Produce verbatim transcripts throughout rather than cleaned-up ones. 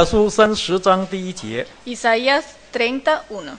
书三十章第一节， Isaías treinta y uno.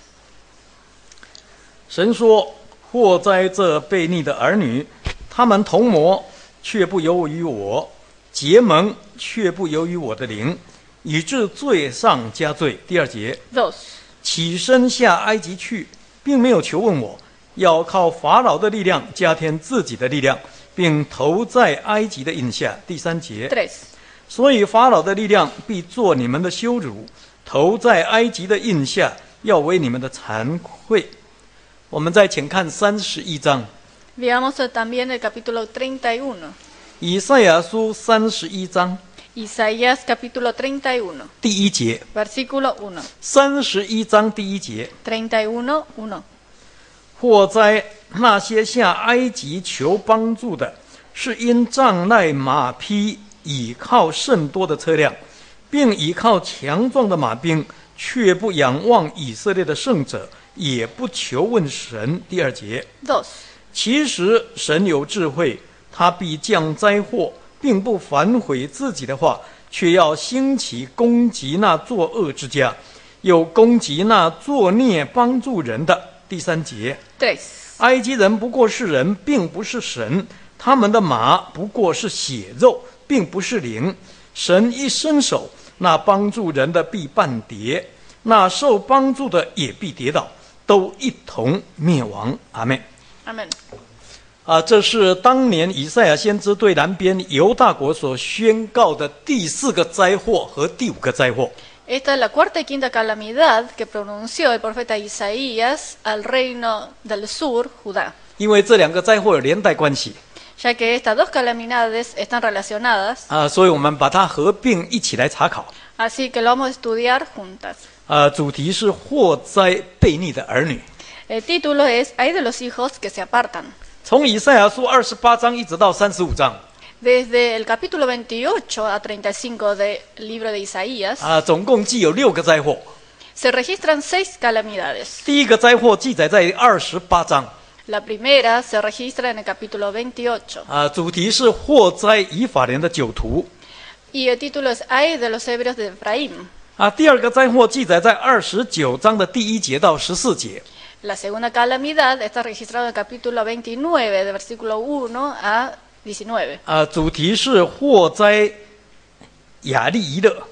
神说：“祸哉这悖逆的儿女，他们同谋，却不由于我；结盟，却不由于我的灵，以致罪上加罪。”第二节， dos. 起身下埃及去，并没有求问我，要靠法老的力量加添自己的力量，并投在埃及的印下。第三节， tres. 所以法老的力量必做你们的羞辱，投在埃及的印下，要为你们的惭愧。我们再请看三十一章， Veamos también el capítulo treinta y uno. 以赛亚书三十一章 Isaías capítulo treinta y uno, 第一节， versículo uno. 三十一章第一节， treinta y uno, uno. 祸哉那些下埃及求帮助的，是因仗赖马匹，倚靠甚多的车辆，并倚靠强壮的马兵，却不仰望以色列的圣者，也不求问神。第二节， dos. 其实神有智慧，他必降灾祸，并不反悔自己的话，却要兴起攻击那作恶之家，又攻击那作孽帮助人的。第三节， tres. 埃及人不过是人，并不是神，他们的马不过是血肉，并不是灵。神一伸手，那帮助人的必半跌，那受帮助的也必跌倒，都一同灭亡。阿们。 Amén. 啊，这是当年以赛亚先知对南边犹大国所宣告的第四个灾祸和第五个灾祸。 Esta es la cuarta y quinta calamidad que pronunció el profeta Isaías al reino del sur, Judá, 因为这两个灾祸有连带关系 ya que estas dos calamidades están relacionadas, 啊，所以我们把它合并一起来查考。 así que lo vamos a estudiar juntas. 啊，主题是祸灾悖逆的儿女。 El título es Hay de los hijos que se apartan. 从以赛亚书二十八章一直到三十五章， Desde el capítulo veintiocho a treinta y cinco del libro de Isaías, 啊，总共记有六个灾祸。 se registran seis calamidades. 第一个灾祸记载在二十八章， La primera se registra en el capítulo veintiocho. 啊，主题是祸灾以法莲的酒徒。 Y el título es Hay de los hebreos de Efraín. 啊，第二个灾祸记载在二十九章的第一节到十四节。 La segunda calamidad está registrada en el capítulo veintinueve, de versículo uno a diecinueve. 啊，主题是祸灾亚利伊勒。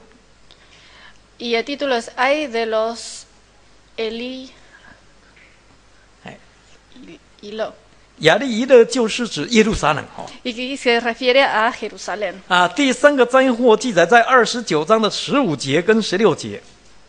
Y el título es Hay de los Eli... 哎 Hilo. 亚利伊勒就是指耶路撒冷哈。 Y que se refiere a Jerusalén. 啊，第三个灾祸记载在二十九章的十五节跟十六节。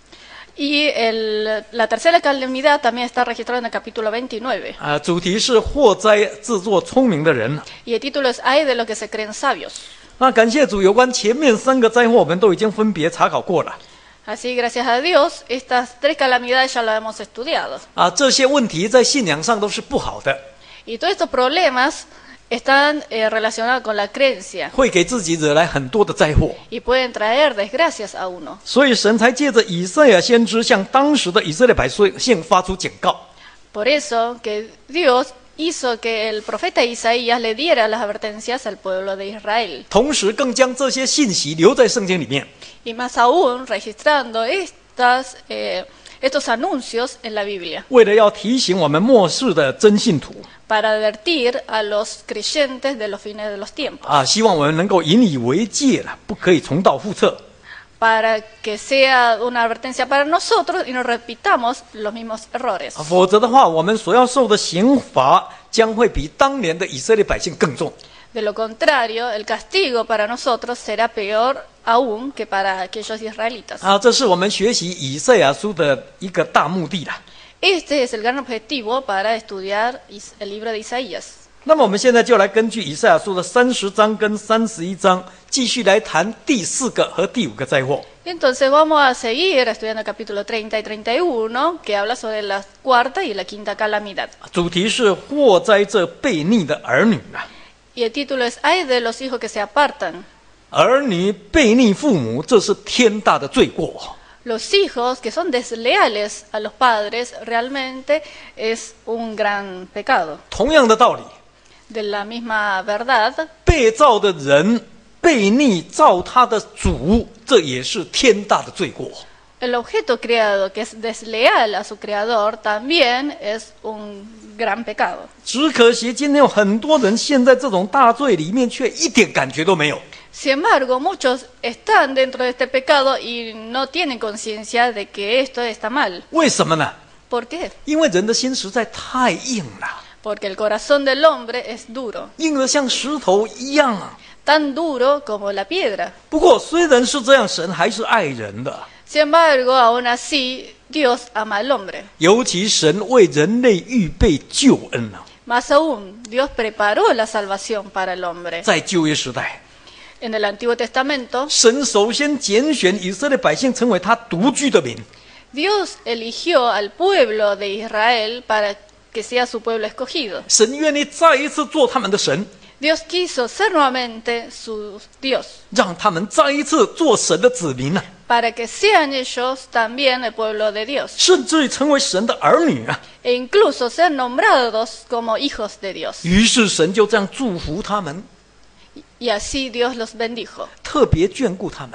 Y el, la tercera calamidad también está registrada en el capítulo veintinueve. 啊，主题是祸灾自作聪明的人。 Y el título es Hay de los que se creen sabios. 那感谢主，有关前面三个灾祸，我们都已经分别查考过了。 Así, gracias a Dios, estas tres calamidades ya las hemos estudiado. 啊，这些问题在信仰上都是不好的， Y todos estos problemas están eh, relacionados con la creencia 会给自己惹来很多的灾祸。 y pueden traer desgracias a uno. 所以神才借着以赛亚先知向当时的以色列百姓发出警告。 Por eso que Dios hizo que el profeta Isaías le diera las advertencias al pueblo de Israel. 同时更将这些信息留在圣经里面， Y más aún, registrando estas, eh, estos anuncios en la Biblia 为了要提醒我们末世的真信徒 para advertir a los creyentes de los fines de los tiempos. 啊，希望我们能够引以为戒了，不可以重蹈覆辙。 Para que sea una advertencia para nosotros y no repitamos los mismos errores. 啊，否则的话，我们所要受的刑罚将会比当年的以色列百姓更重。 De lo contrario, el castigo para nosotros será peor aún que para aquellos israelitas. 啊，这是我们学习以赛亚书的一个大目的了。 Este es el gran objetivo para estudiar Is- el libro de Isaías. 那么我们现在就来根据以赛亚书的三十章跟三十一章，继续来谈第四个和第五个灾祸。 Y entonces vamos a seguir estudiando el capítulo treinta y treinta y uno, que habla sobre la cuarta y la quinta calamidad. 主题是祸灾这悖逆的儿女啊， Y el título es Hay de los hijos que se apartan. 儿女悖逆父母，这是天大的罪过。 Los hijos que son desleales a los padres realmente es un gran pecado. 同样的道理， De la misma verdad, 被造的人悖逆造他的主，这也是天大的罪过。 El objeto creado que es desleal a su creador también es un gran pecado. 只可惜今天有很多人陷在这种大罪里面，却一点感觉都没有。 Sin embargo, muchos están dentro de este pecado y no tienen conciencia de que esto está mal. 为什么呢？ ¿Por qué? 因为人的心实在太硬了， Porque el corazón del hombre es duro, 硬得像石头一样啊。 tan duro como la piedra. 不过虽然是这样，神还是爱人的。 Sin embargo, aún así, Dios ama al hombre. 尤其神为人类预备救恩啊， Más aún, Dios preparó la salvación para el hombre. 在旧约时代， En el Antiguo Testamento, 神首先拣选以色列百姓成为他独居的民。 Dios eligió al pueblo de Israel para que sea su pueblo escogido. 神愿意再一次做他们的神， Dios quiso ser nuevamente su Dios, 让他们再一次做神的子民啊， para que sean ellos también el pueblo de Dios, 甚至于成为神的儿女啊。 e incluso ser nombrados como hijos de Dios. 于是神就这样祝福他们， Y así Dios los bendijo, 特别眷顾他们，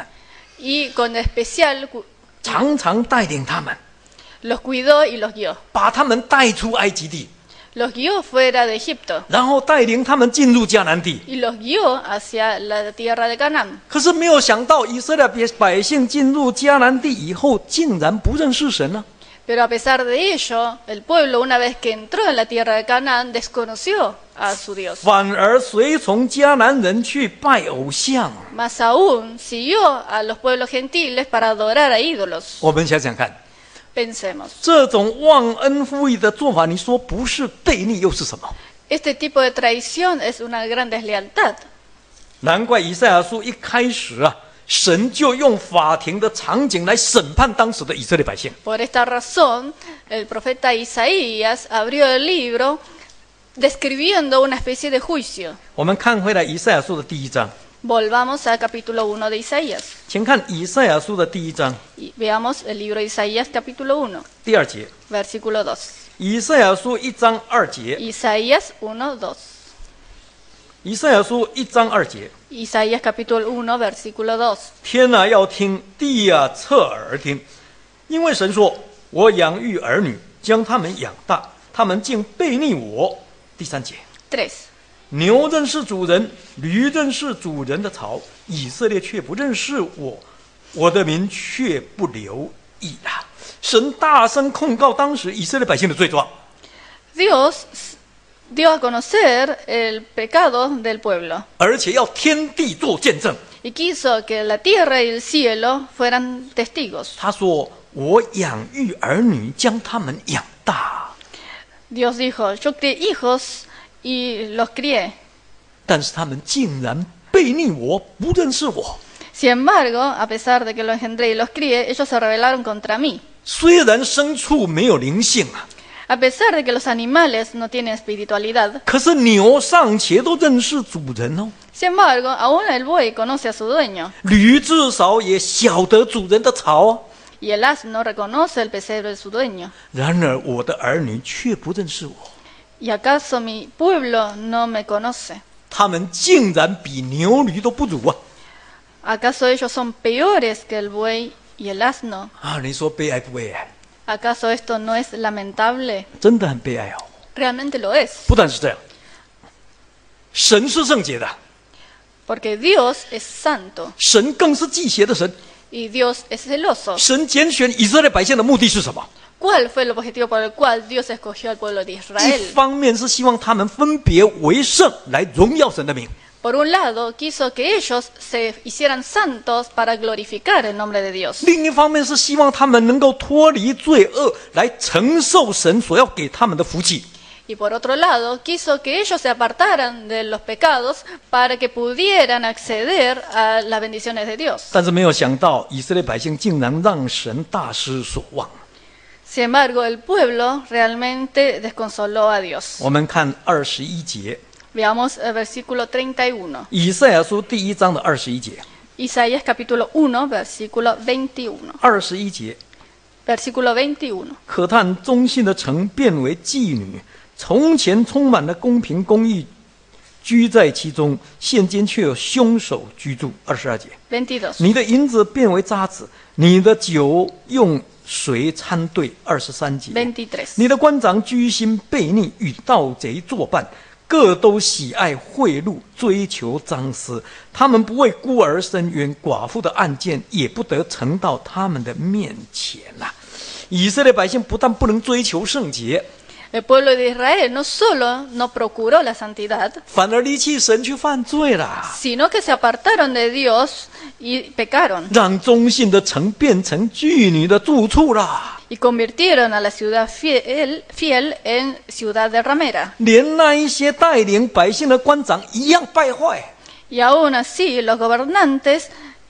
y con especial cu- 常常带领他们， los cuidó y los guió. 把他们带出埃及地， Los guió fuera de Egipto 然后带领他们进入迦南地。 y los guió hacia la tierra de Canaán. 可是没有想到，以色列百姓进入迦南地以后，竟然不认识神呢、啊。 Pero a pesar de ello, el pueblo, una vez que entró en la tierra de Canaán, desconoció a su Dios. 反而随从迦南人去拜偶像。 Más aún, siguió a los pueblos gentiles para adorar a ídolos. 我们想想看， Pensemos, 这种忘恩负义的做法，你说不是悖逆又是什么？ este tipo de traición es una gran deslealtad. 难怪以赛亚书一开始啊，神就用法庭的场景来审判当时的以色列百姓。 Por esta razón, el profeta Isaías abrió el libro describiendo una especie de juicio. 我们看回来以赛亚书的第一章， Volvamos al capítulo uno de Isaías 请看以赛亚书的第一章 y veamos el libro de Isaías capítulo uno, 第二节。 versículo dos. 以赛亚书一章二节， Isaías uno, dos. 以赛亚书一章二节。 Isaías capítulo uno, versículo dos. 天啊，要听；地啊，侧耳听。因为神说：“我养育儿女，将他们养大，他们竟悖逆我。”第三节， tres. 牛认识主人，驴认识主人的槽，以色列却不认识我，我的民却不留意了。神大声控告当时以色列百姓的罪状。 Dios dio a conocer el pecado del pueblo 而且要天地做见证。 y quiso que la tierra y el cielo fueran testigos. 他说：“我养育儿女，将他们养大。” Dios dijo, yo crié hijos y los crié. 但是他们竟然悖逆我，不认识我。 Sin embargo, a pesar de que los engendré y los crié, ellos se rebelaron contra mí. 虽然牲畜没有灵性啊， A pesar de que los animales no tienen espiritualidad, 可是牛尚且都认识主人哦， sin embargo, aún el buey conoce a su dueño 驴至少也晓得主人的槽哦。 y el asno reconoce el pesebre de su dueño. 然而我的儿女却不认识我， ¿Y acaso mi pueblo no me conoce? 他们竟然比牛驴都不如啊！ ¿Acaso ellos son peores que el buey y el asno? 啊，你说悲哀不悲哀？ ¿Acaso esto no es lamentable? 真的很悲哀哦。 Realmente lo es, 不但是这样，神是圣洁的， porque Dios es santo 神更是忌邪的神。 y Dios es celoso. 神拣选以色列百姓的目的是什么？ ¿Cuál fue el objetivo por el cual Dios escogió al pueblo de 一 Israel? 方面是希望他们分别为圣，来荣耀神的名； Por un lado, quiso que ellos se hicieran santos para glorificar el nombre de Dios. 另一方面是希望他们能够脱离罪恶，来承受神所要给他们的福气。 Y por otro lado, quiso que ellos se apartaran de los pecados para que pudieran acceder a las bendiciones de Dios. 但是没有想到，以色列百姓竟然让神大失所望。 Sin embargo, el pueblo realmente desconsoló a Dios. 我们看二十一节， Veamos el versículo treinta y uno. 以赛亚书第一章的二十一节。 Isaías capítulo uno, versículo veintiuno. 二十一节， Versículo veintiuno. 可叹忠信的城变为妓女，从前充满了公平公义， 居在其中，现今却有凶手居住。二十二节， veintidós. 你的银子变为渣滓，你的酒用水掺兑。二十三节， veintitrés. 你的官长居心悖逆，与盗贼作伴，各都喜爱贿赂，追求赃私。他们不为孤儿伸冤，寡妇的案件也不得呈到他们的面前啊。以色列百姓不但不能追求圣洁， El pueblo de Israel no solo no procuró la santidad, 反而离弃神去犯罪了， sino que se apartaron de Dios y pecaron 让忠信的城变成妓女的住处了。 y convirtieron a la ciudad fiel, fiel en ciudad de ramera. 连那一些带领百姓的官长一样败坏。 Y aún así los gobernantes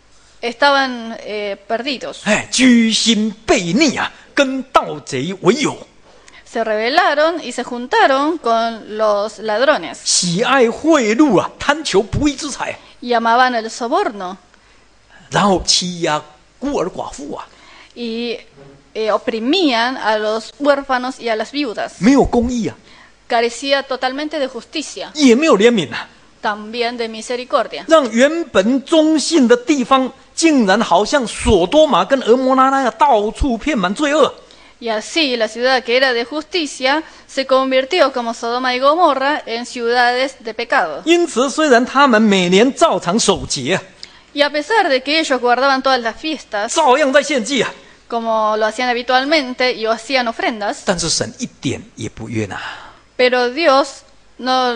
estaban eh, perdidos. 哎，居心悖逆啊，跟盗贼为友， Se rebelaron y se juntaron con los ladrones 喜爱贿赂啊，贪求不义之财， y amaban el soborno 然后欺压孤儿寡妇啊， y eh, oprimían a los huérfanos y a las viudas. 没有公义啊， Carecía totalmente de justicia, 也没有怜悯啊， también de misericordia. 让原本忠信的地方，竟然好像索多玛跟俄摩拉那样，到处遍满罪恶。 Y así la ciudad que era de justicia se convirtió como Sodoma y Gomorra en ciudades de pecado. 因此，虽然他们每年照常守节， Y a pesar de que ellos guardaban todas las fiestas, 照样在献祭啊， como lo hacían habitualmente y hacían ofrendas, 但是神一点也不悦纳。 pero Dios no,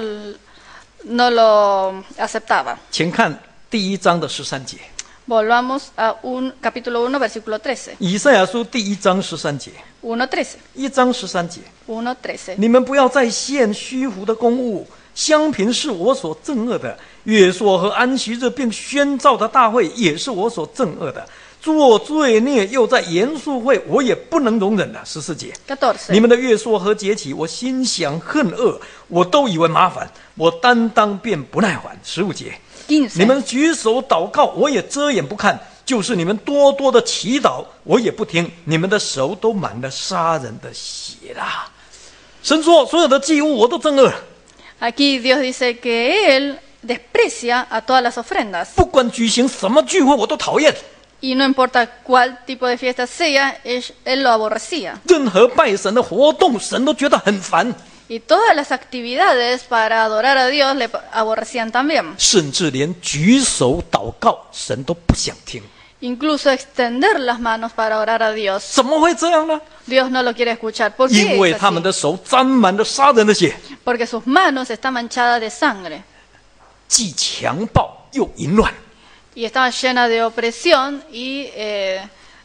no lo aceptaba. 请看第一章的十三节， Volvamos a un, capítulo uno, versículo trece. 以赛亚书第一章十三节， uno trece. 一章十三节。 uno trece. 你们不要再献虚浮的公物，香品是我所憎恶的。月朔和安息日并宣召的大会也是我所憎恶的。做罪孽又在严肃会，我也不能容忍了。十四节， catorce. 你们的月朔和节期，我心想恨恶，我都以为麻烦，我担当便不耐烦。十五节， quince. 你们举手祷告，我也遮掩不看；就是你们多多的祈祷，我也不听。你们的手都满了杀人的血啦。神说，所有的祭物我都憎恶， Aquí Dios dice que Él desprecia a todas las ofrendas. 不管举行什么聚会，我都讨厌。 Y no importa cuál tipo de fiesta sea, él, él lo aborrecía. 任何拜神的活动，神都觉得很烦， Y todas las actividades para adorar a Dios le aborrecían también. 甚至连举手祷告，神都不想听。 Incluso extender las manos para orar a Dios. 怎么会这样呢？ Dios no lo quiere escuchar. ¿Por 因 qué 为 es 他们 así? 的手沾满了杀人的血， Porque sus manos están manchadas de sangre 既强暴又淫乱。 y están llenas de opresión y eh,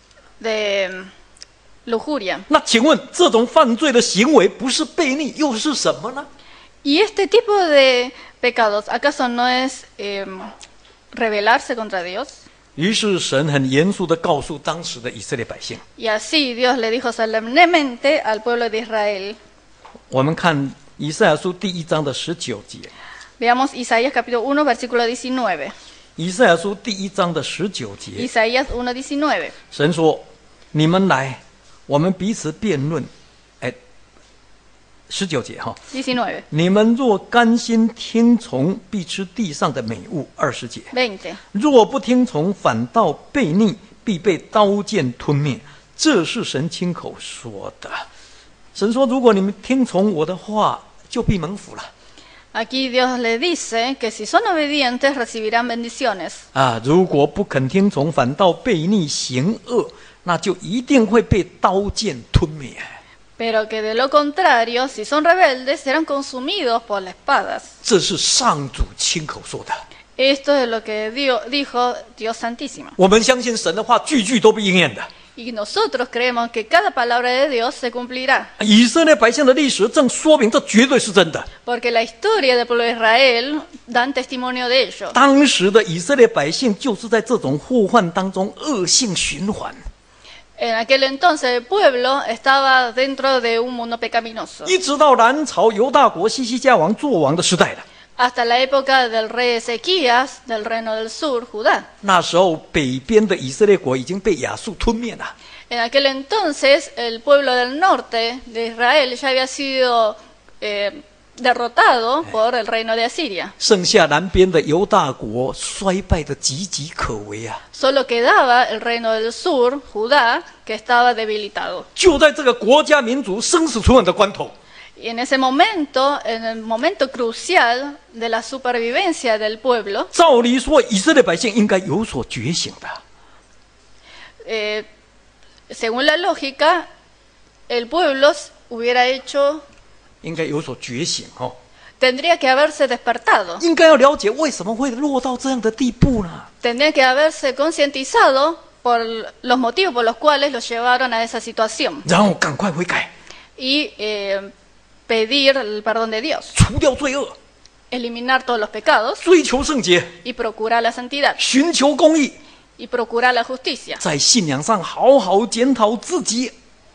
de mm, lujuria. 那请问，这种犯罪的行为不是悖逆，又是什么呢？ ¿Y este tipo de pecados acaso no es eh, rebelarse contra Dios? 于是神很严肃地告诉当时的以色列百姓。 Y así Dios le dijo solemnemente al pueblo de Israel. 我们看以赛亚书第一章的十九节。 Veamos Isaías capítulo uno, versículo diecinueve. 以赛亚书第一章的十九节， Isaías uno, diecinueve. 神说：“你们来，我们彼此辩论。”哎，十九节哈， diecinueve. 你们若甘心听从，必吃地上的美物。二十节， veinte. 若不听从，反倒悖逆，必被刀剑吞灭。这是神亲口说的。神说：“如果你们听从我的话，就必蒙福了。” Aquí Dios le dice que si son obedientes recibirán bendiciones. 啊，如果不肯听从，反倒悖逆行恶，那就一定会被刀剑吞灭。 Pero que de lo contrario, si son rebeldes, serán consumidos por las espadas. 这是上主亲口说的。 Esto es lo que Dios, dijo Dios Santísimo. 我们相信神的话，句句都必应验的。 Y nosotros creemos que cada palabra de Dios se cumplirá. 以色列百姓的历史正说明，这绝对是真的。 Porque la historia del pueblo de Israel dan testimonio de ello. 当时的以色列百姓就是在这种祸患当中恶性循环， En aquel entonces el pueblo estaba dentro de un mundo pecaminoso. 一直到南朝犹大国西西家王做王的时代了。 Hasta la época del rey Ezequías, del reino del sur, Judá. 那时候北边的以色列国已经被亚述吞灭了。 En aquel entonces el pueblo del norte de Israel ya había sido eh, derrotado por el reino de Asiria. 剩下南边的犹大国衰败的岌岌可危啊！ Solo quedaba el reino del sur, Judá, que estaba debilitado. 就在这个国家民族生死存亡的关头， Y en ese momento, en el momento crucial de la supervivencia del pueblo, 照理说以色列百姓应该有所觉醒的。 eh, según la lógica, el pueblo hubiera hecho, 应该有所觉醒哦， tendría que haberse despertado, 应该要了解为什么会落到这样的地步呢？ tendría que haberse concientizado por los motivos por los cuales los llevaron a esa situación 然后赶快悔改， y eh, pedir el perdón de Dios, 除掉罪恶， eliminar todos los pecados 追求圣洁， y procurar la santidad 寻求公义， y procurar la justicia 在信仰上好好检讨自己。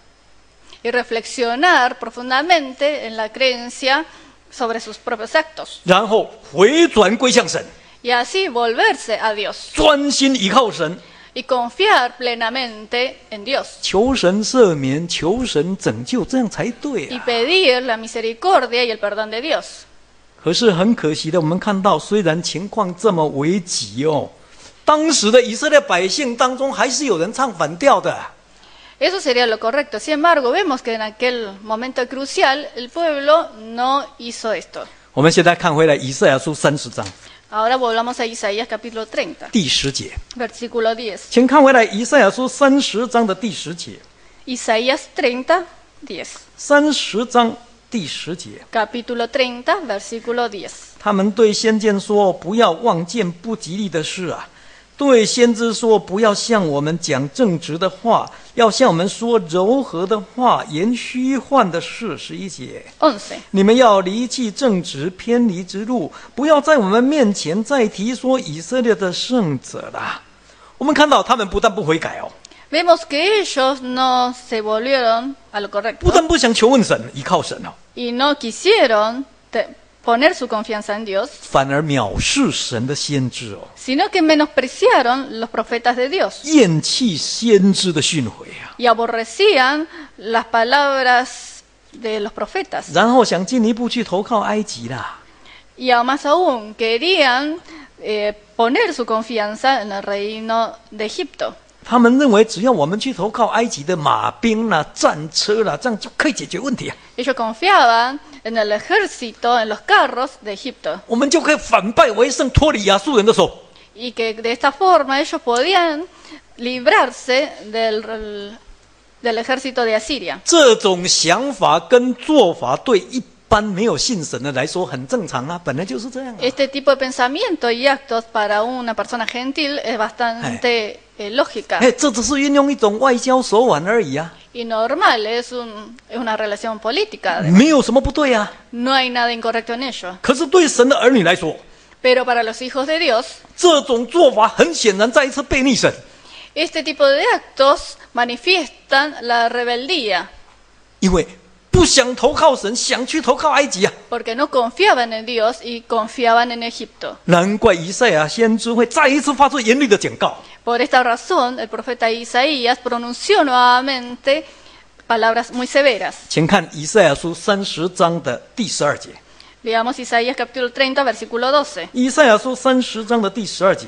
y reflexionar profundamente en la creencia sobre sus propios actos 然后回转归向神， y así volverse a Dios 专心依靠神， y confiar plenamente en Dios 求神赦免，求神拯救，这样才对 y 啊。 pedir la misericordia y el perdón de Dios. 可是很可惜的，我们看到，虽然情况这么危急哦，当时的以色列百姓当中还是有人唱反调的。 Eso sería lo correcto. Sin embargo, vemos que en aquel momento crucial el pueblo no hizo esto. 我们现在看回来以赛亚书三十章 Ahora volvamos a Isaías capítulo treinta, 第十节， versículo diez. 请看回来以赛亚书三十章的第十节， Isaías treinta, diez. 三十章第十节， Capítulo treinta, versículo diez. 他们对先见说：“不要望见不吉利的事啊！”对先知说：“不要向我们讲正直的话，要向我们说柔和的话，言虚幻的事。”十一节， once. 你们要离弃正直，偏离之路，不要在我们面前再提说以色列的圣者了。我们看到他们不但不悔改哦， Vemos que ellos no se volvieron a lo 不 correcto 但不想求问神、依靠神哦， y no quisieron te- poner su confianza en Dios, 反而藐视神的先知哦， sino que menospreciaron los profetas de Dios 厌弃先知的训诲啊， y aborrecían las palabras de los profetas. 然后想进一步去投靠埃及啦。 Y aún más aún, querían eh, poner su confianza en el reino de Egipto. 他们认为只要我们去投靠埃及的马兵啦、战车啦，这样就可以解决问题啊， Ellos confiaban en el ejército, en los carros de Egipto, 我们就可以反败为胜，脱离亚述人的手。 y que de esta forma ellos podían librarse del, del ejército de Asiria. 这种想法跟做法对一般没有信神的来说很正常啊，本来就是这样啊。 Este tipo de pensamiento y actos para una persona gentil es bastante eh, lógica 哎，这只是运用一种外交手腕而已啊， y normal, es, un, es una relación política. 没有什么不对啊。 No hay nada incorrecto en ello. 可是对神的儿女来说， Pero para los hijos de Dios, 这种做法很显然再一次背逆神， este tipo de actos manifiestan la rebeldía, 因为不想投靠神，想去投靠埃及啊。 porque no confiaban en Dios y confiaban en Egipto. 难怪以赛亚先知会再一次发出严厉的警告。 Por esta razón, el profeta Isaías pronunció nuevamente palabras muy severas. 请看以赛亚书三十章的第十二节。 Leamos Isaías capítulo treinta, versículo doce. 以赛亚书三十章的第十二节，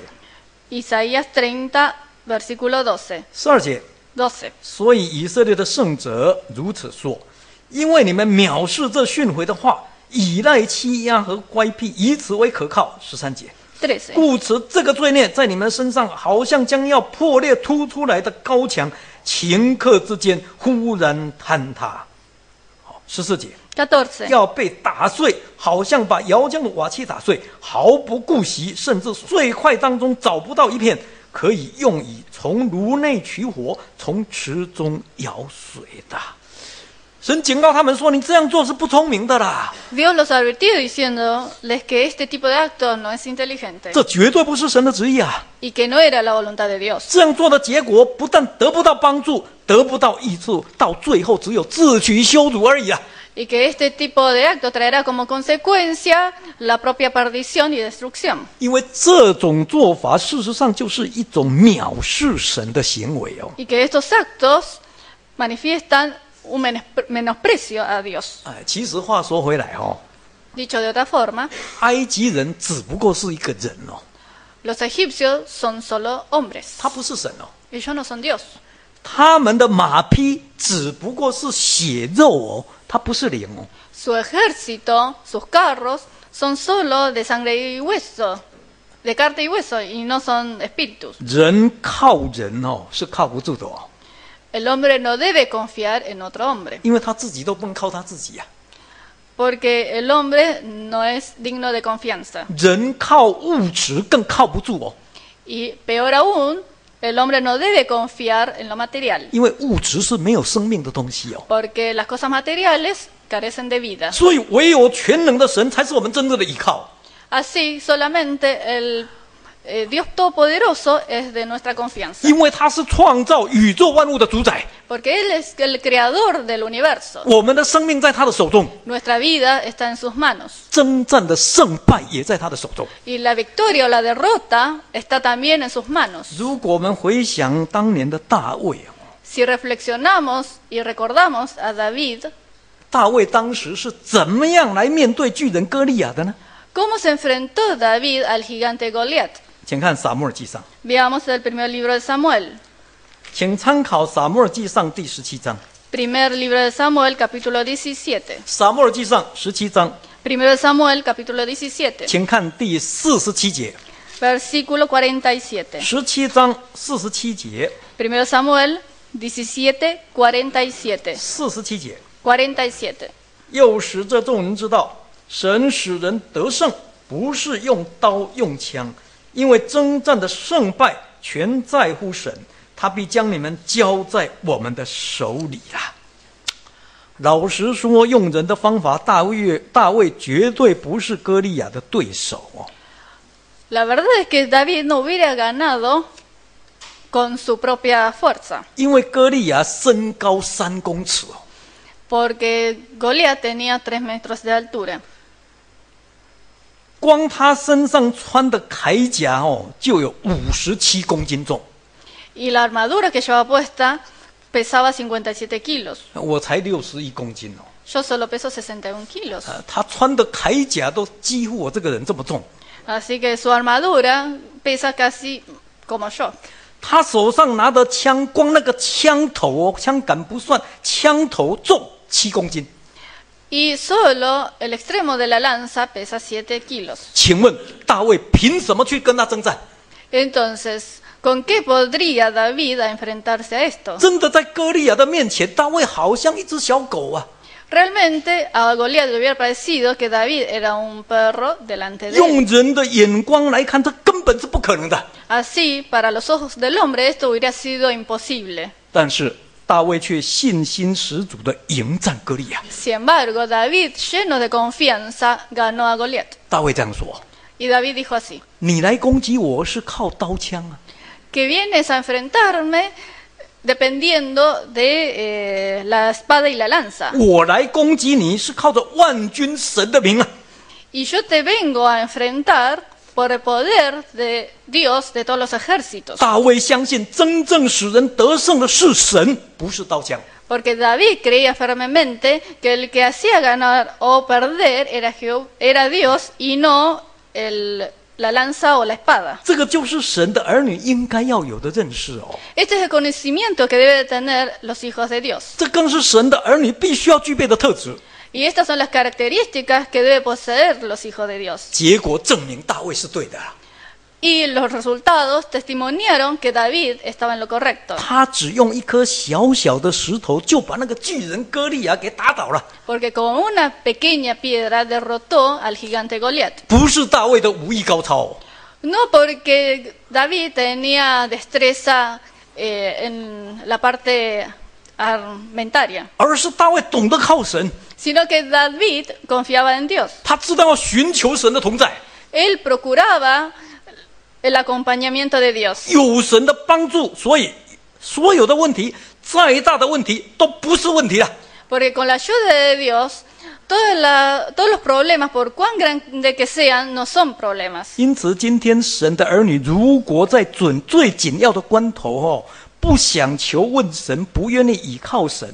Isaías treinta, versículo doce. 十二节。 doce. 所以以色列的圣者如此说：因为你们藐视这训诲的话，倚赖欺压和乖僻，以此为可靠。十三节。 trece. 故此，这个罪孽在你们身上，好像将要破裂突出来的高墙，顷刻之间忽然坍塌。好，十四节。 catorce. 要被打碎，好像把窑浆的瓦器打碎，毫不顾惜，甚至碎块当中找不到一片可以用以从炉内取火，从池中舀水的。神警告他们说：“你这样做是不聪明的啦， Dios los advirtió diciéndoles que este tipo de actos no es inteligente 这绝对不是神的旨意啊！ y que no era la voluntad de Dios. 这样做的结果，不但得不到帮助，得不到益处，到最后只有自取羞辱而已啊！” Y que este tipo de acto traerá como consecuencia la propia perdición y destrucción. 因为这种做法，事实上就是一种藐视神的行为哦。 Y que estos actos manifiestan un menosprecio a Dios. 哎，其实话说回来哦， Dicho de otra forma, 埃及人只不过是一个人哦， los egipcios son solo hombres. 他不是神哦。 Ellos no son Dios. 他们的马匹只不过是血肉哦，它不是灵哦。 Su ejército, sus carros, son solo de sangre y hueso, de carne y hueso, y no son espíritus. 人靠人哦是靠不住的哦， El hombre no debe confiar en otro hombre, 因为他自己都不能靠他自己呀、啊。 porque el hombre no es digno de confianza. 人靠物质更靠不住哦， Y peor aún, el hombre no debe confiar en lo material, 因为物质是没有生命的东西哦。 porque las cosas materiales carecen de vida. 所以唯有全能的神才是我们真正的依靠。 Así, solamente el eh, Dios Todopoderoso es de nuestra confianza, 因为他是创造宇宙万物的主宰， porque Él es el creador del universo. 我们的生命在他的手中， Nuestra vida está en sus manos, 征战的胜败也在他的手中。 y la victoria o la derrota está también en sus manos. 如果我们回想当年的大卫啊， Si reflexionamos y recordamos a David, 大卫当时是怎么样来面对巨人歌利亚的呢？ ¿cómo se enfrentó David al gigante Goliat? 请看撒母耳记上， Veamos el primer libro de Samuel. 请参考撒母耳记上第十七章。 Primer libro de Samuel, capítulo diecisiete. 撒母耳记上十七章， Primero de Samuel, capítulo diecisiete, 请看第四十七节。 versículo cuarenta y siete. 十七章四十七节， Primero Samuel diecisiete, cuarenta y siete. 四十七节。 cuarenta y siete. 又使这众人知道，神使人得胜，不是用刀用枪，因为征战的胜败全在乎神，他必将你们交在我们的手里啦。老实说，用人的方法，大卫大卫绝对不是歌利亚的对手哦。 La verdad es que David no hubiera ganado con su propia fuerza, 因为歌利亚身高三公尺哦， porque Goliat tenía tres metros de altura. 光他身上穿的铠甲哦，就有五十七公斤重。 Y la armadura que llevaba puesta pesaba cincuenta y siete kilos. 我才六十一公斤哦， Yo solo peso sesenta y uno kilos. 呃他穿的铠甲都几乎我这个人这么重。 Así que su armadura pesa casi como yo. 他手上拿的枪，光那个枪头哦，枪杆不算，枪头重七公斤。 Y solo el extremo de la lanza pesa siete kilos. 请问大卫凭什么去跟他征战？ Entonces, ¿con qué podría David a enfrentarse a esto? 真的在歌利亚的面前，大卫好像一只小狗啊， Realmente a Goliat le hubiera parecido que David era un perro delante de él. 用人的眼光来看，这根本是不可能的。 Así, para los ojos del hombre, esto hubiera sido imposible. 但是大卫却信心十足的迎战歌利亚。 Sin embargo, David, lleno de confianza, ganó a Goliat. 大卫这样说 Y David dijo así: 你来攻击我是靠刀枪啊， que vienes a enfrentarme dependiendo de eh, la espada y la lanza. 我来攻击你是靠着万军神的名啊。 Y yo te vengo a enfrentar por el poder de Dios de todos los ejércitos. 大卫相信真正使人得胜的是神，不是刀枪。 Porque David creía firmemente que el que hacía ganar o perder era, Jeho- era Dios y no el, la lanza o la espada. 这个就是神的儿女应该要有的认识哦， Este es el conocimiento que deben tener los hijos de Dios. 这更是神的儿女必须要具备的特质。 Y estas son las características que deben poseer los hijos de Dios. 结果证明大卫是对的， Y los resultados testimoniaron que David estaba en lo correcto. 他只用一颗小小的石头就把那个巨人歌利亚给打倒了， Porque con una pequeña piedra derrotó al gigante Goliat. 不是大卫的武艺高超哦， No porque David tenía destreza eh, en la parte armamentaria, 而是大卫懂得靠神， sino que David confiaba en Dios. 他知道要寻求神的同在， Él procuraba el acompañamiento de Dios. 有神的帮助，所以所有的问题，再大的问题都不是问题了。 Porque con la ayuda de Dios, toda la- todos los problemas, por cuán grandes que sean, no son problemas. 因此，今天神的儿女如果在准最紧要的关头哦，不想求问神，不愿意倚靠神，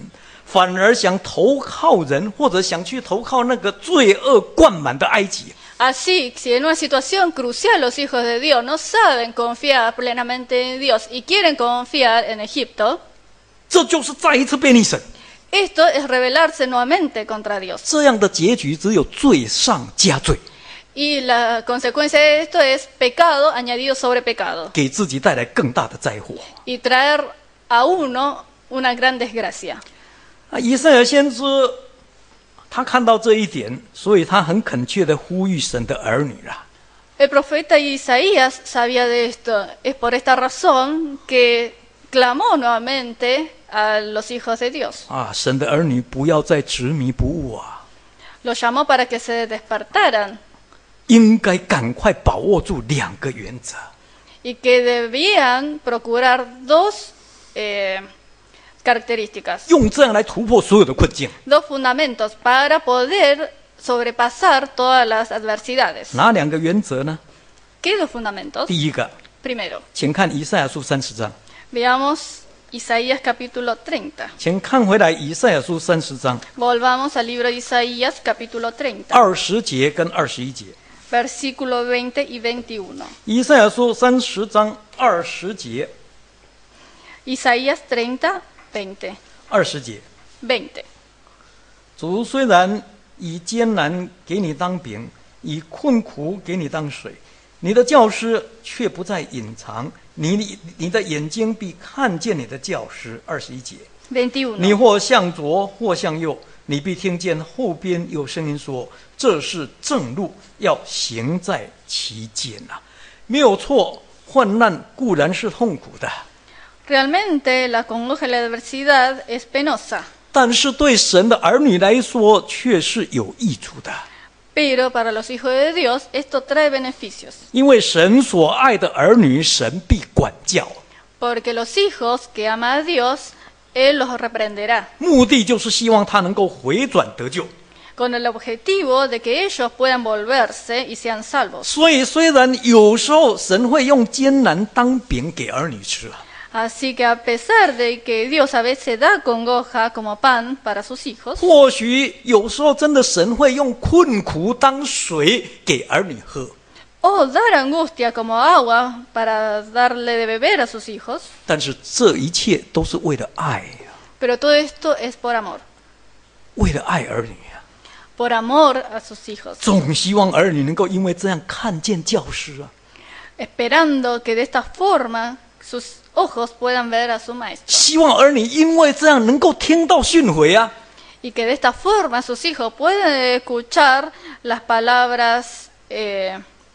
反而想投靠人，或者想去投靠那个罪恶灌满的埃及。 Así, si en una situación crucial los hijos de Dios no saben confiar plenamente en Dios y quieren confiar en Egipto, 这就是再一次背逆神。 esto es rebelarse nuevamente contra Dios. 这样的结局只有罪上加罪， Y la consecuencia de esto es pecado añadido sobre pecado 给自己带来更大的灾祸。 y traer a uno una gran desgracia. 啊，以赛亚先知他看到这一点，所以他很恳切的呼吁神的儿女啦。 El profeta Isaías sabía de esto. Es por esta razón que clamó nuevamente a los hijos de Dios. 啊，神的儿女不要再执迷不悟啊， Los llamó para que se despertaran 应该赶快把握住两个原则。 y que debían procurar dos eh, características, 用这样来突破所有的困境。 dos fundamentos para poder sobrepasar todas las adversidades. 哪两个原则呢？ ¿Qué dos fundamentos? 第一个， Primero, 请看以赛亚书三十章， veamos Isaías capítulo treinta. 请看回来以赛亚书三十章 Volvamos al libro de Isaías capítulo treinta, 二十节跟二十一节。 versículo veinte y veintiuno. 以赛亚书三十章二十节， Isaías treinta, veinte, 二十节， veinte. 主虽然以艰难给你当饼，以困苦给你当水，你的教师却不再隐藏，你你的眼睛必看见你的教师。二十一节，你 veintiuno. 或向左，或向右，你必听见后边有声音说：“这是正路，要行在其间啊！”没有错，患难固然是痛苦的， Realmente la congoja y la adversidad es penosa, 但是对神的儿女来说却是有益处的。 pero para los hijos de Dios esto trae beneficios, 因为神所爱的儿女，神必管教， porque los hijos que ama a Dios, Él los reprenderá, 目的就是希望他能够回转得救。 con el objetivo de que ellos puedan volverse y sean salvos. 所以，虽然有时候神会用艰难当饼给儿女吃啊， Así que a pesar de que Dios a veces da congoja como pan para sus hijos, 或许有时候真的神会用困苦当水给儿女喝， o dar angustia como agua para darle de beber a sus hijos, 但是这一切都是为了爱呀、 pero todo esto es por amor, 为了爱儿女啊， por amor a sus hijos, 总希望儿女能够因为这样看见教师啊， esperando que de esta forma sus ojos puedan ver a su maestro 希望儿女因为这样能够听到训诲啊。 y que de esta forma sus hijos puedan escuchar las palabras eh,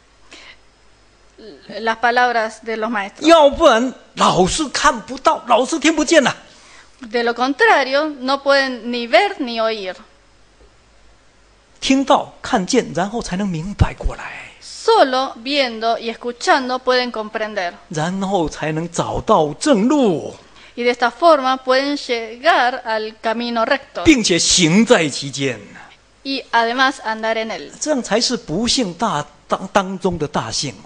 las palabras de los maestros. 要不然老是看不到，老是听不见呐、啊。 De lo contrario, no pueden ni ver ni oír. 听到、看见，然后才能明白过来， Solo viendo y escuchando pueden comprender. 然后才能找到正路， Y de esta forma pueden llegar al camino recto 并且行在其间， y además andar en él. 这样才是不幸大当当中的大幸。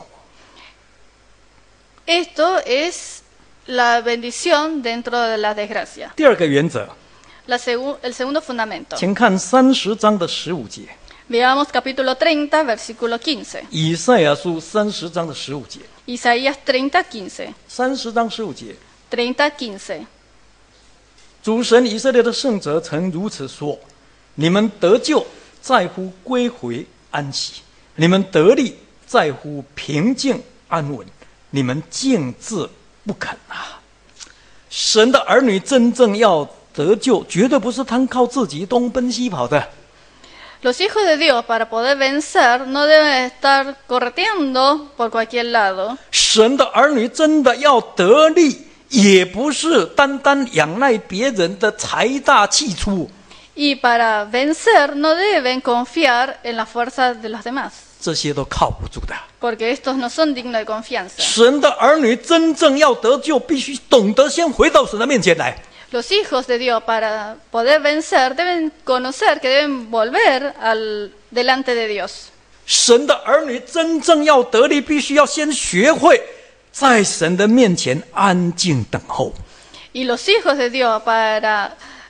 Esto es la bendición dentro de la desgracia. 第二个原则， La segu- el segundo fundamento. 请看三十章的十五节， Veamos capítulo treinta, versículo quince. 以赛亚书三十章的十五节， Isaías treinta, quince. 三十章十五节， treinta, quince. 主神以色列的圣者曾如此说：你们得救在乎归回安息，你们得力在乎平静安稳，你们静自不肯啊！神的儿女真正要得救，绝对不是单靠自己东奔西跑的。 Los hijos de Dios, para poder vencer, no deben estar correteando por cualquier lado. 神的儿女真的要得力，也不是单单仰赖别人的财大气粗， Y para vencer no deben confiar en las fuerzas de los demás, 这些都靠不住的。 porque estos no son dignos de confianza. 神的儿女真正要得救，必须懂得先回到神的面前来。 Los hijos de Dios, para poder vencer, deben conocer que deben volver al delante de Dios. 神的儿女真正要得力，必须要先学会在神的面前安静等候。 Y los hijos de Dios, para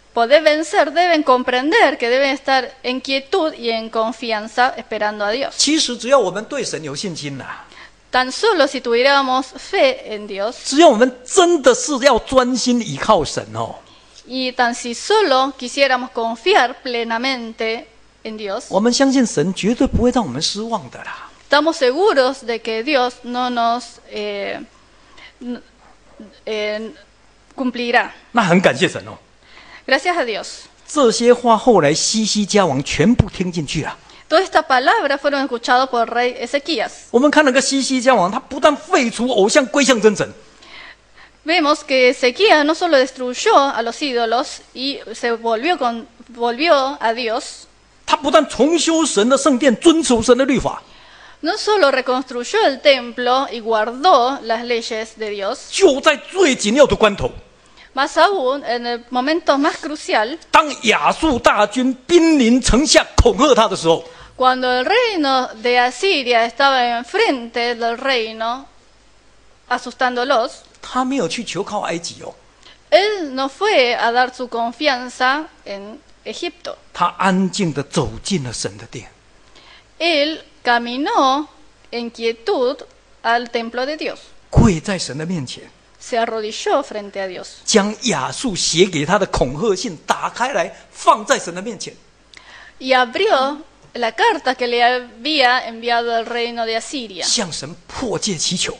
poder vencer deben comprender que deben estar en quietud y en confianza esperando a Dios. 其实只要我们对神有信心呐、啊， Tan solo si tuviéramos fe en Dios, 只要我们真的是要专心依靠神哦， y tan si solo quisiéramos confiar plenamente en Dios, 我们相信神绝对不会让我们失望的啦。 estamos seguros de que Dios no nos eh, n- eh, cumplirá. 那很感谢神哦。 Gracias a Dios. 这些话后来西西家王全部听进去了。 Todas estas palabras fueron escuchadas por el rey Ezequías. 我们看那个西西家王，他不但废除偶像，归向真神， Vemos que Ezequías no solo destruyó a los ídolos y se volvió, con, volvió a Dios, 他不但重修神的圣殿，遵守神的律法， no solo reconstruyó el templo y guardó las leyes de Dios, 就在最紧要的关头， más aún en el momento más crucial, 当亚述大军兵临城下恐吓他的时候， cuando el reino de Asiria estaba enfrente del reino, asustándolos, 他没有去求靠埃及哦， él no fue a dar su confianza en Egipto. 他安静地走进了神的殿。 Él caminó en quietud al templo de Dios, 跪在神的面前， se arrodilló frente a Dios 将亚述写给他的恐吓信打开来，放在神的面前。 y abrió la carta que le había enviado el reino de Asiria 向神迫切祈求，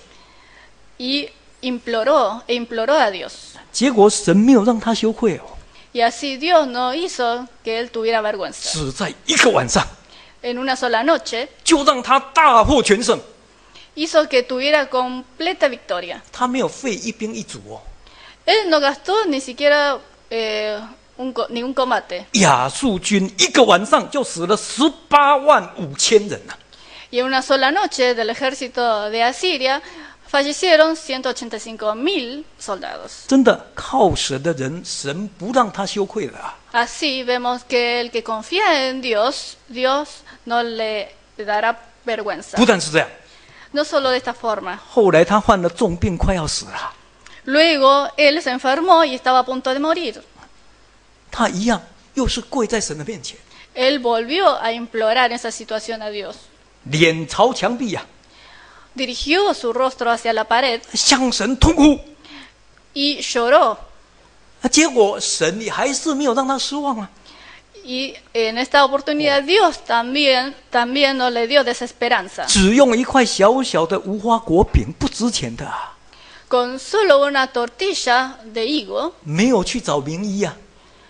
y imploró e imploró a Dios. 结果神没有让他羞愧哦， Y así Dios no hizo que él tuviera vergüenza. 只在一个晚上 En una sola noche 就让他大获全胜。 hizo que tuviera completa victoria. 他没有费一兵一卒哦， Él no gastó ni siquiera eh, un, co- ningún combate. 亚述军一个晚上就死了十八万五千人呐、啊。 Y en una sola noche del ejército de Asiria fallecieron ciento ochenta y cinco mil soldados. 真的靠神的人，神不让他羞愧的啊。 Así vemos que el que confía en Dios, Dios no le dará vergüenza. 不但是这样， No solo de esta forma. 后来他患了重病，快要死了， Luego él se enfermó y estaba a punto de morir. 他一样又是跪在神的面前， Él volvió a implorar esa situación a Dios. 脸朝墙壁呀、啊， Dirigió su rostro hacia la pared 向神痛哭。 y lloró. 啊，结果神也还是没有让他失望啊。 Y en esta oportunidad Dios también, también no le dio desesperanza. 只用一块小小的无花果饼，不值钱的、啊， Con solo una tortilla de higo 没有去找名医啊，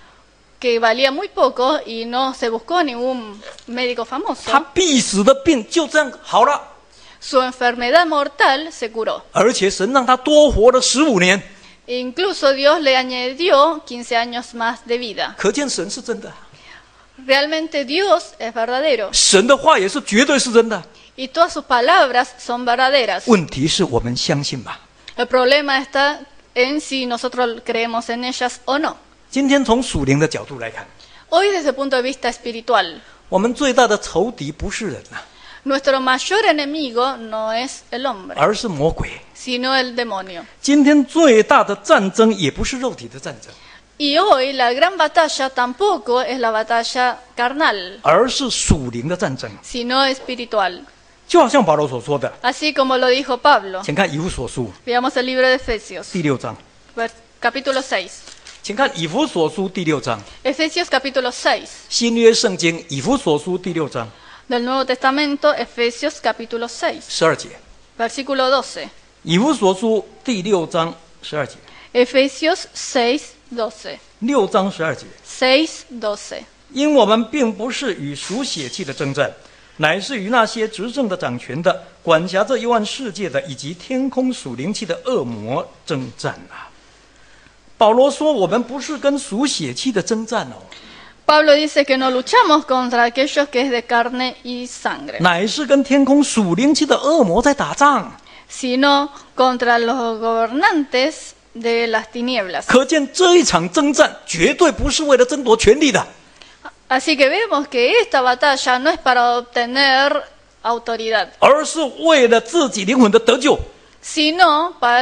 que valía muy poco y no se buscó ningún médico 他 famoso, 必死的病就这样好了， su enfermedad mortal se curó. 而且神让他多活了十五年， Incluso Dios le añadió quince años más de vida. 可见神是真的， Realmente Dios es verdadero 神的话也是绝对是真的。 y todas sus palabras son verdaderas. 问题是我们相信吗？ El problema está en si nosotros creemos en ellas o no. 今天从属灵的角度来看， Hoy desde el punto de vista espiritual, 我们最大的仇敌不是人呐、啊， nuestro mayor enemigo no es el hombre, 而是魔鬼。 sino el demonio. 今天最大的战争也不是肉体的战争， Y hoy la gran batalla tampoco es la batalla carnal, 而是属灵的战争。 sino espiritual. 就好像保罗所说的， Así como lo dijo Pablo. 请看以弗所书 Veamos el libro de Efesios, 第六章， vers- capítulo seis. 请看以弗所书第六章， Efesios capítulo seis. 新约圣经以弗所书第六章 Del Nuevo Testamento, Efesios capítulo seis, 十二节， versículo doce. 以弗所书第六章十二节， Efesios seis, doce. 六章十二节， seis, doce. 因我们并不是与属血气的征战，乃是与那些执政的、掌权的、管辖这幽暗世界的，以及天空属灵气的恶魔征战啊。保罗说，我们不是跟属血气的征战哦， Pablo dice que no luchamos contra aquellos que es de carne y sangre, 乃是跟天空属灵气的恶魔在打仗。 sino contra los gobernantes de las tinieblas. 可见这一场征战绝对不是为了争夺权力的， Así que vemos que esta batalla no es para obtener autoridad, 而是为了自己灵魂的得救。 sino para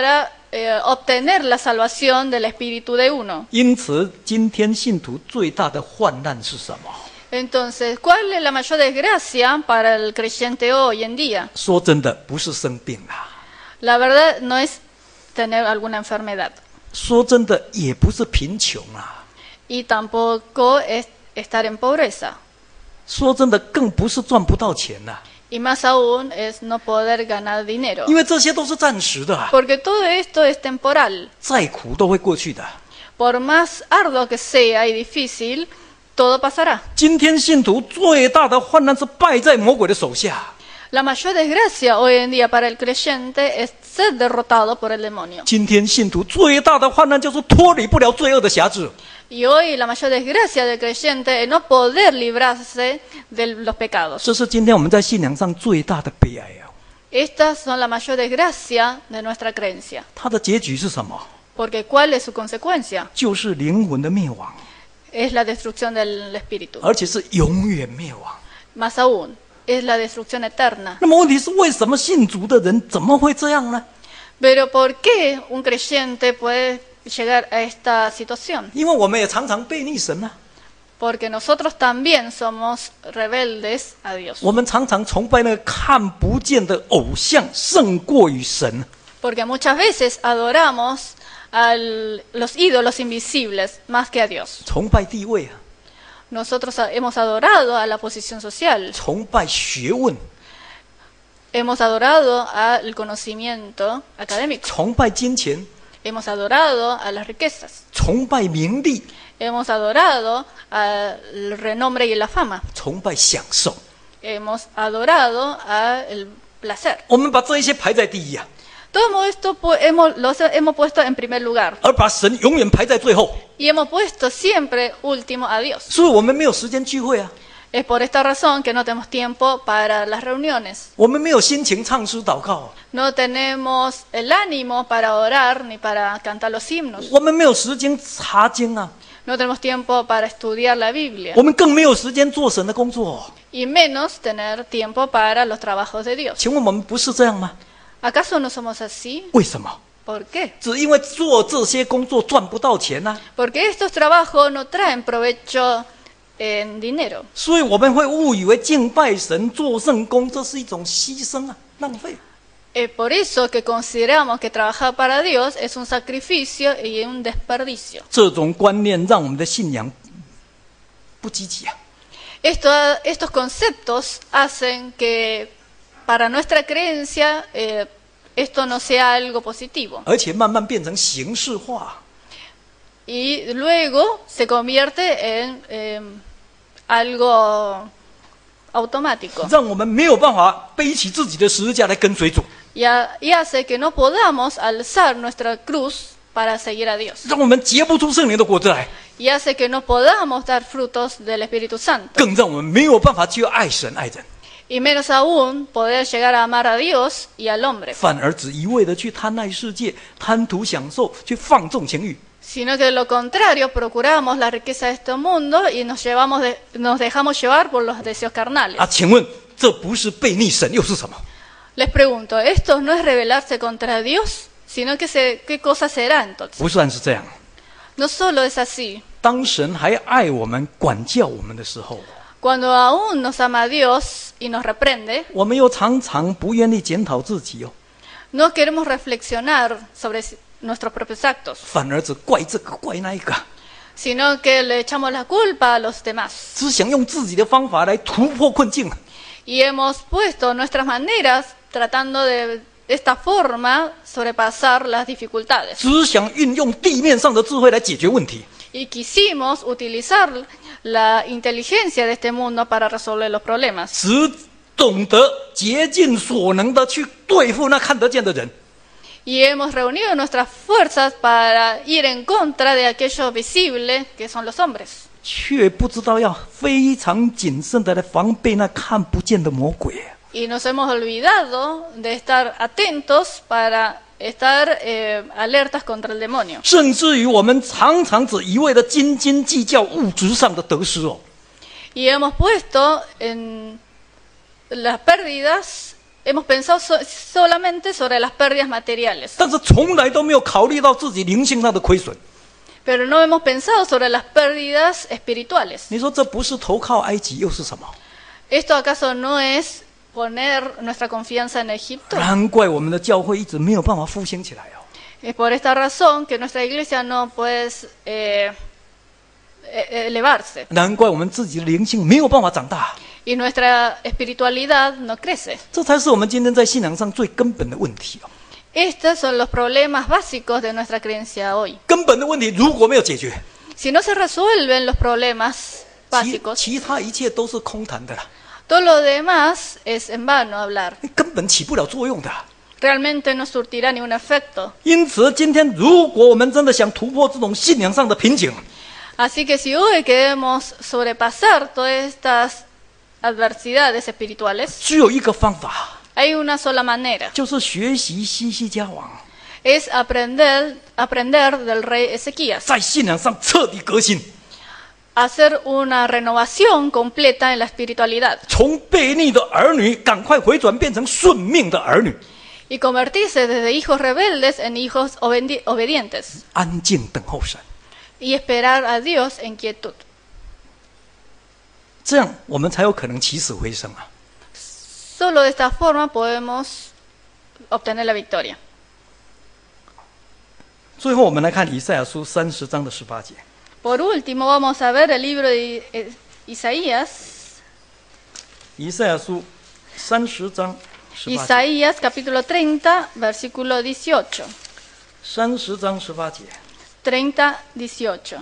eh, obtener la salvación del espíritu de uno. 因此，今天信徒最大的患难是什么？ Entonces, ¿cuál es la mayor desgracia para el creyente hoy en día? 说真的，不是生病啊， La verdad no es tener alguna enfermedad 说真的，也不是贫穷啊， y tampoco es estar en pobreza. 说真的，更不是赚不到钱呐、啊， Y más aún es no poder ganar dinero. 因为这些都是暂时的、啊， Porque todo esto es temporal. 再苦都会过去的。 Por más arduo que sea y difícil, todo pasará. 今天信徒最大的患难是败在魔鬼的手下。 La mayor desgracia hoy en día para el creyente es ser derrotado por el demonio. 今天信徒最大的患难就是脱离不了罪恶的辖制。 Y hoy la mayor desgracia del creyente es no poder librarse de los pecados. 这是今天我们在信仰上最大的悲哀啊！ Estas son la mayor desgracia de nuestra creencia. 它的结局是什么？ Porque ¿cuál es su consecuencia? 就是灵魂的灭亡， Es la destrucción del espíritu. 而且是永远灭亡。 Más aún, es la destrucción eterna. 那么问题是，为什么信主的人怎么会这样呢？ Pero ¿por qué un creyente puede llegar a esta situación? 因为我们也常常背逆神啊， Porque nosotros también somos rebeldes a Dios. 我们常常崇拜那个看不见的偶像胜过于神。 Porque muchas veces adoramos a los ídolos invisibles más que a Dios. 崇拜地位啊， Nosotros hemos adorado a la posición social, 崇拜学问， hemos adorado al conocimiento académico, 崇拜金钱， hemos adorado a las riquezas, 崇拜名利， hemos adorado al renombre y la fama, 崇拜享受。 hemos adorado al placer. 我们把这一些排在第一啊， Todo esto pu- hemos, los hemos puesto en primer lugar 而把神永远排在最后， y hemos puesto siempre último a Dios. 所以我们没有时间聚会啊， Es por esta razón que no tenemos tiempo para las reuniones. 我们没有心情唱诗祷告， No tenemos el ánimo para orar ni para cantar los himnos. 我们没有时间查经啊， No tenemos tiempo para estudiar la Biblia. 我们更没有时间做神的工作。 Y menos tener tiempo para los trabajos de Dios. 请问我们不是这样吗？ ¿Acaso no somos así? 为什么？ ¿Por qué? 只因为做这些工作赚不到钱啊， Porque estos trabajos no traen provecho en dinero. 所以我们会误以为敬拜神、做圣工，这是一种牺牲啊，浪费。 Es por eso que consideramos que trabajar para Dios es un sacrificio y un desperdicio. 这种观念让我们的信仰不积极啊。 Esto, estos conceptos hacen que para nuestra creencia eh, esto no sea algo positivo. 而且慢慢变成形式化。 Y luego se convierte en eh, algo automático. 让我们没有办法背起自己的十字架来跟随主， Y, a- y hace que no podamos alzar nuestra cruz para seguir a Dios. 让我们结不出圣灵的果子来， Y hace que no podamos dar frutos del Espíritu Santo. 更让我们没有办法去爱神爱人， Y menos aún poder llegar a amar a Dios y al hombre. 反而只一味的去贪爱世界、贪图享受、去放纵情欲。 Sino que de lo contrario, procuramos la riqueza de este mundo y nos, llevamos de- nos dejamos llevar por los deseos carnales. 啊，请问这不是背逆神又是什么？ Les pregunto, ¿esto no es rebelarse contra Dios? Sino que se, ¿qué cosa será entonces? 不算是这样。 No solo es así. 当神还爱我们、管教我们的时候， Cuando aún nos ama Dios y nos reprende, 我们又常常不愿意检讨自己哦， no queremos reflexionar sobre si- nuestros propios actos, 反而只怪这个怪那一个， sino que le echamos la culpa a los demás. 只想用自己的方法来突破困境。 Y hemos puesto nuestras maneras tratando de, de esta forma sobrepasar las dificultades. 只想运用地面上的智慧来解决问题， Y quisimos utilizar la inteligencia de este mundo para resolver los problemas. 只懂得竭尽所能的去对付那看得见的人， Y hemos reunido nuestras fuerzas para ir en contra de aquello visible que son los hombres. 却不知道要非常谨慎的来防备那看不见的魔鬼。 Y nos hemos olvidado de estar atentos para estar eh, alertas contra el demonio. 甚至于我们常常只一味的斤斤计较物质上的得失哦， Y hemos puesto en las pérdidas hemos pensado so- solamente sobre las pérdidas materiales, 但是从来都没有考虑到自己灵性上的亏损。 pero no hemos pensado sobre las pérdidas espirituales. 你说这不是投靠埃及又是什么？ ¿Esto acaso no es poner nuestra confianza en Egipto? 难怪我们的教会一直没有办法复兴起来哦。 Es por esta razón que nuestra iglesia no puede eh, eh, elevarse 难怪我们自己的灵性没有办法长大， y nuestra espiritualidad no crece. 这才是我们今天在信仰上最根本的问题哦。 Estos son los problemas básicos de nuestra creencia hoy. 根本的问题如果没有解决， Si no se resuelven los problemas 其 básicos, 其他一切都是空谈的啦， todo lo demás es en vano hablar. 根本起不了作用的。 Realmente no surtirá ningún efecto. 因此，今天如果我们真的想突破这种信仰上的瓶颈， Así que si hoy queremos sobrepasar todas estas adversidades espirituales, 只有一个方法， hay una sola manera. 就是学习西西家王， Es aprender, aprender del rey Ezequías, 在信仰上彻底革新， hacer una renovación completa en la espiritualidad 从悖逆的儿女赶快回转，变成顺命的儿女， y convertirse desde hijos rebeldes en hijos obedi- obedientes 安静等候神。 y esperar a Dios en quietud. 这样我们才有可能起死回生啊！ Solo de esta forma podemos obtener la victoria. 最后，我们来看以赛亚书三十章的十八节。 Por último, vamos a ver el libro de eh, Isaías, 以赛亚书三十章十八节。 Isaías capítulo treinta, versículo dieciocho. 三十章十八节。 treinta, dieciocho.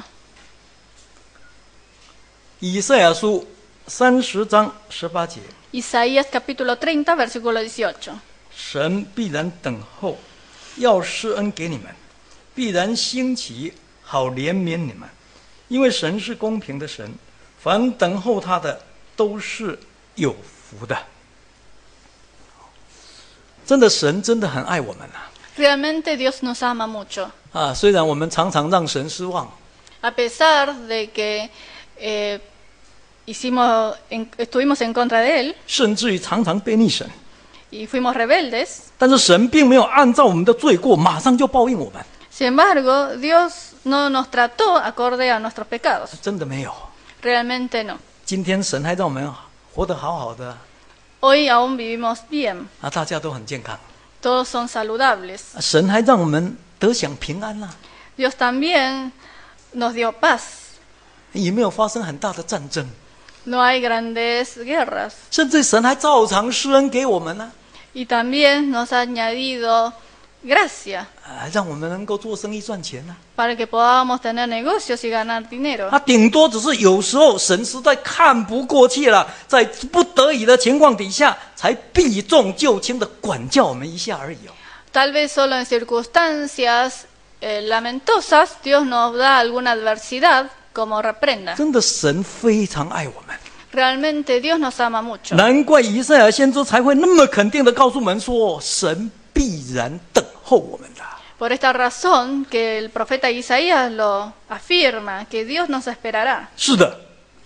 以赛亚书三十章十八节。 Isaías capítulo treinta, versículo dieciocho. 神必然等候，要施恩给你们，必然兴起，好怜悯你们，因为神是公平的神，凡等候他的都是有福的。真的，神真的很爱我们啊！ Realmente Dios nos ama mucho. 啊，虽然我们常常让神失望， A pesar de que eh, hicimos, en- estuvimos en contra de Él 甚至于常常背逆神， y fuimos rebeldes, 但是神并没有按照我们的罪过，马上就报应我们， sin embargo, Dios no nos trató acorde a nuestros pecados. 真的没有。 Realmente no. 今天神还让我们活得好好的， Hoy aún vivimos bien, 啊，大家都很健康， todos son saludables. 啊神还让我们得享平安啦、 Dios también nos dio paz. 也没有发生很大的战争， No hay grandes guerras. 甚至神还照常施恩给我们呢、 Y también nos ha añadido gracia 啊，让我们能够做生意赚钱呢、 para que podamos tener negocios y ganar dinero. 啊。顶多只是有时候神实在看不过去了，在不得已的情况底下，才避重就轻的管教我们一下而已哦。 Tal vez solo en circunstancias eh, lamentosas Dios nos da alguna adversidad como reprenda. 真的，神非常爱我们， Realmente Dios nos ama mucho. 难怪以赛亚先知才会那么肯定的告诉我们说，神必然等候我们的。 Por esta razón que el profeta Isaías lo afirma, que Dios nos esperará. 是的，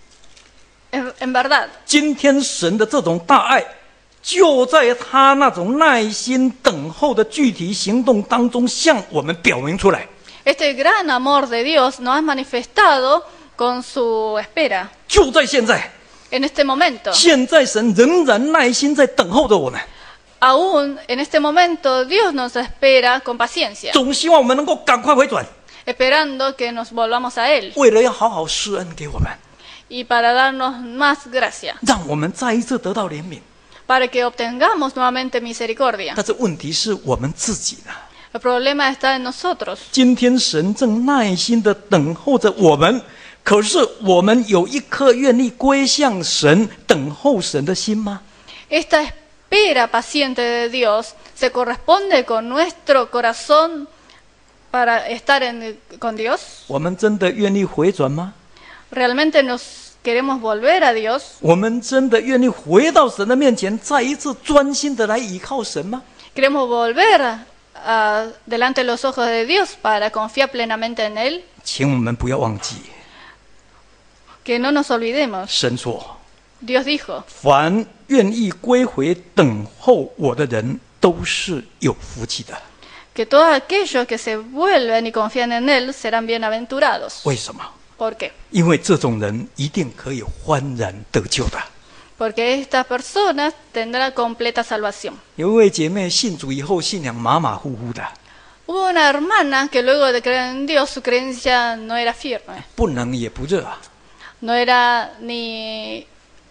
En, en verdad, 今天神的这种大爱，就在他那种耐心等候的具体行动当中向我们表明出来。 este gran amor de Dios nos ha manifestado con su espera 就在现在， en este momento. 现在神仍然耐心在等候着我们， Aún en este momento Dios nos espera con paciencia, 总希望我们能够赶快回转， esperando que nos volvamos a Él 为了要好好施恩给我们， y para darnos más gracia, 让我们再一次得到怜悯。 para que obtengamos nuevamente misericordia. 但是问题是我们自己呢？ El problema está en nosotros. 今天神正耐心的等候着我们，可是我们有一颗愿意归向神、等候神的心吗？ Esta espera paciente de Dios se corresponde con nuestro corazón para estar en- con Dios. 我们真的愿意回转吗？ ¿Realmente nos queremos volver a Dios? 我们真的愿意回到神的面前，再一次专心的来倚靠神吗？ ¿Queremos volver a- a- delante de los ojos de Dios para confiar plenamente en Él? 请我们不要忘记， Que no nos olvidemos. 神说 Dios dijo, 凡愿意归回等候我的人，都是有福气的。 que todos aquellos que se vuelven y confían en Él serán bienaventurados. 为什么？ ¿Por qué? 因为这种人一定可以欢然得救的。 Porque estas personas tendrán completa salvación. 有一位姐妹信主以后，信仰马马虎虎的， Hubo una hermana que luego de creer en Dios, su creencia no era firme, 不冷也不热啊。 no era ni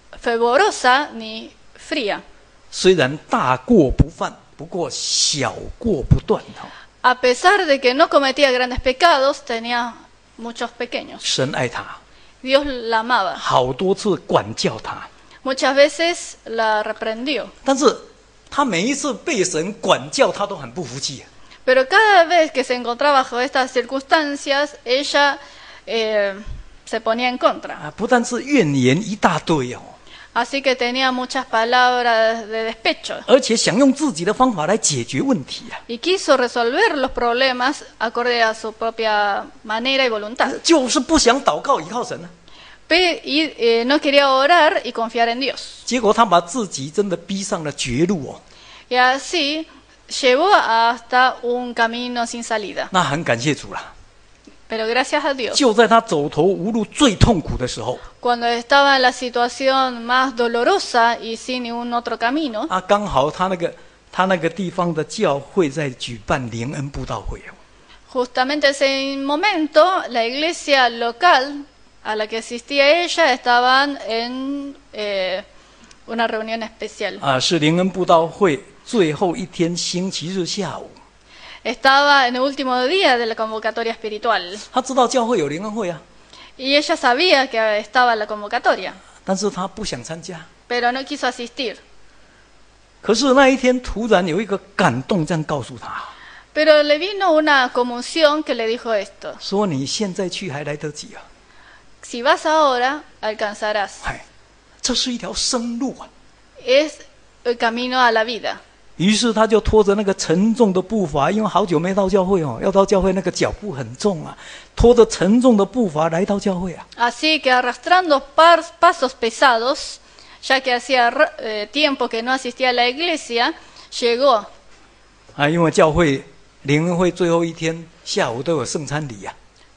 fervorosa ni fría. 虽然大过不犯，不过小过不断哦。 A pesar de que no cometía grandes pecados, tenía muchos pequeños. 神爱她， Dios la amaba. 好多次管教她， Muchas veces la reprendió. 但是她每一次被神管教，她都很不服气。 Pero cada vez que se encontraba bajo estas circunstancias, ella eh, se ponía en contra. 啊，不但是怨言一大堆哦， Así que tenía muchas palabras de despecho. 而且想用自己的方法来解决问题啊， Y quiso resolver los problemas acorde a su propia manera y voluntad. 就是不想祷告依靠神啊。 Pe- Y eh, no quería orar y confiar en Dios. 结果她把自己真的逼上了绝路哦。 Y así llevó hasta un camino sin salida. 那很感谢主啦， Pero gracias a Dios, 就在她走投无路、最痛苦的时候 cuando estaba en la situación más dolorosa y sin ningún otro camino, 啊，刚好她那个她那个地方的教会在举办灵恩布道会哦。 justamente ese momento la iglesia local a la que asistía ella estaban en eh, una reunión especial. 啊，是灵恩布道会最后一天星期日下午， Estaba en el último día de la convocatoria espiritual 她知道教会有灵恩会啊， y ella sabía que estaba la convocatoria, 但是她不想参加。 pero no quiso asistir. 可是那一天突然有一个感动，这样告诉她 Pero le vino una conmoción que le dijo esto: 说：“你现在去还来得及啊！ si vas ahora, alcanzarás. 哎，这是一条生路啊！” Es el camino a la vida. 于是他就拖着那个沉重的步伐，因为好久没到教会哦，要到教会那个脚步很重啊，拖着沉重的步伐来到教会啊。 Así que arrastrando par- pasos pesados, ya que hacía eh, tiempo que no asistía a la iglesia, llegó. 啊，因为教会灵恩会最后一天下午都有圣餐礼呀、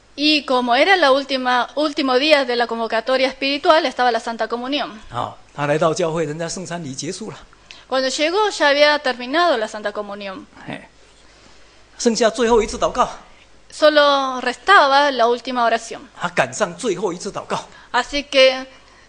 Y como era el último día de la convocatoria espiritual, estaba la Santa Comunión. 啊。啊，他来到教会，人家圣餐礼结束了， Cuando llegó ya había terminado la Santa Comunión. 哎，剩下最后一次祷告， Solo restaba la última oración. 他赶上最后一次祷告， Así que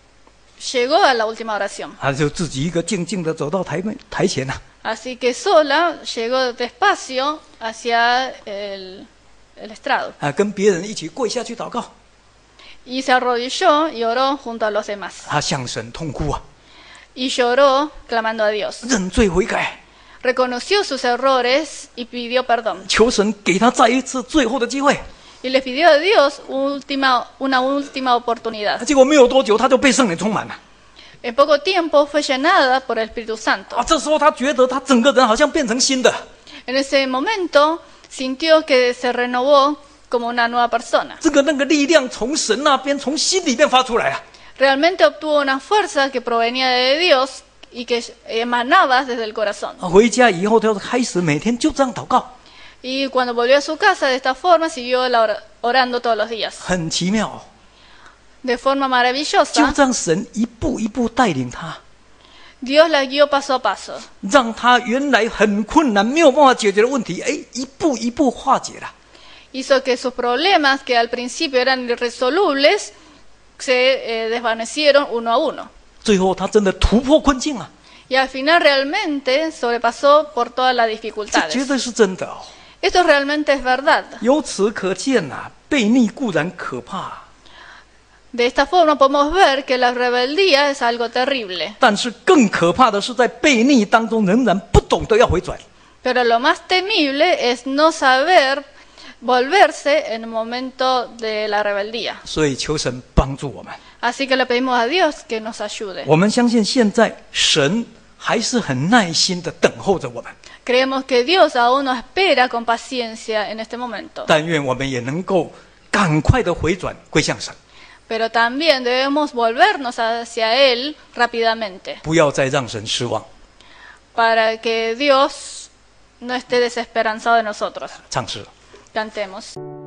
llegó a la última oración. 他就自己一个静静的走到台面台前呐、啊， Así que sola llegó despacio hacia el, el estrado 啊，跟别人一起跪下去祷告， y se arrodilló y oró junto a los demás. 他向神痛哭啊， Y lloró clamando a Dios. 认罪悔改， Reconoció sus errores y pidió perdón. 求神给他再一次最后的机会。 Y le pidió a Dios última, una última oportunidad. 结果没有多久，他就被圣灵充满了。 En poco tiempo fue llenada por el Espíritu Santo. 啊，这时候他觉得他整个人好像变成新的， En ese momento sintió que se renovó como una nueva persona. 这个那个力量从神那边从心里面发出来啊。 Realmente obtuvo una fuerza que provenía de Dios y que emanaba desde el corazón. 啊，回家以后他就开始每天就这样祷告， Y cuando volvió a su casa de esta forma siguió la or- orando todos los días. 很奇妙、哦， De forma 就 maravillosa, 这样神一步一步带领他， Dios la guió paso a paso. 让他原来很困难没有办法解决的问题，哎，一步一步化解了。 Hizo que sus problemas, que al principio eran irresolubles, se eh, desvanecieron uno a uno. 最后他真的突破困境啊， Y al final realmente sobrepasó por todas las 这 dificultades. 绝对是真的哦。 Esto realmente es verdad. 由此可见呐、啊，悖逆固然可怕， De esta forma podemos ver que la rebeldía es algo terrible. 但是更可怕的是在悖逆当中仍然不懂得要回转。 Pero lo más temible es no saber volverse en el momento de la rebeldía. 所以求神帮助我们。 Así que le pedimos a Dios que nos ayude. 我们相信现在神还是很耐心的等候着我们， Creemos que Dios aún nos espera con paciencia en este momento. 但愿我们也能够赶快的回转归向神。 pero también debemos volvernos hacia Él rápidamente 不要再让神失望。 para que Dios no esté desesperanzado de nosotros. 唱诗。 Cantemos.